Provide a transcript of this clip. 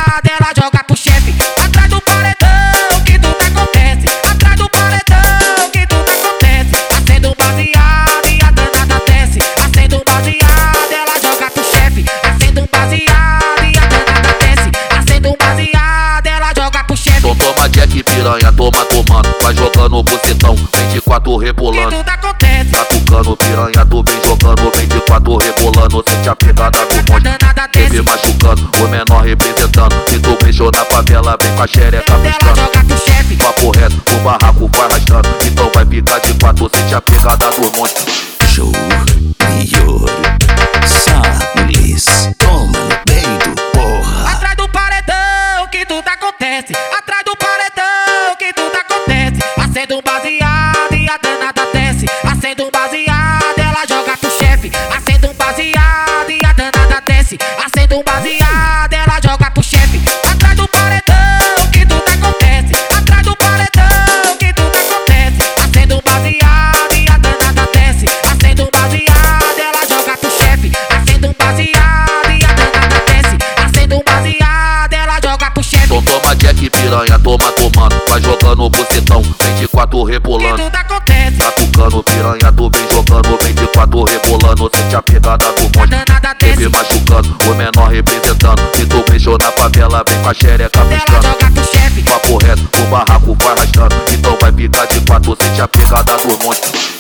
baseada, ela joga pro chefe. Atrás do paredão que tudo acontece. Atrás do paredão que tudo acontece. Acendo baseada e a danada desce. Acendo baseada, ela joga pro chefe. Acendo baseada e a danada desce. Acendo baseada, ela joga pro chefe. Então toma Jack piranha, toma tomando. Vai jogando bucetão, 24 rebolando. Que tudo acontece. Catucando piranha, tu vem jogando, 24 rebolando. Sente a pegada do monte, Danada TV desce. machucando, o menor representando. Se tu beijou na favela, vem com a xereca Ela piscando. joga pro chefe. Papo reto, o barraco vai arrastando. Então vai ficar de quatro, sente a pegada dos montes. Show melhor. Samulis, toma no peito, porra. Atrás do paredão que tudo acontece. Atrás do paredão que tudo acontece. Acendo baseada e a danada desce. Acendo baseada, ela joga pro chefe. Acendo baseada e a danada desce. Acendo baseada, ela joga pro chefe. Atrás do paredão que tudo acontece. Atrás do paredão que tudo acontece. Acendo baseada e a danada desce. Acendo baseada, ela joga pro chefe. Acendo baseada e a danada desce. Acendo baseada, ela joga pro chefe. Então toma Jack piranha, toma tomando. Vai jogando bucetão, 24 Que rebolando. tudo acontece. Catucando piranha, tu vem jogando, 24 rebolando. Sente a pegada do monte, Danada TV desce. machucando, o menor representando. Se tu beijou na favela, vem com a xereca Ela piscando. joga pro chefe. Papo reto, o barraco vai arrastando. Então vai ficar de quatro, sente a pegada dos montes.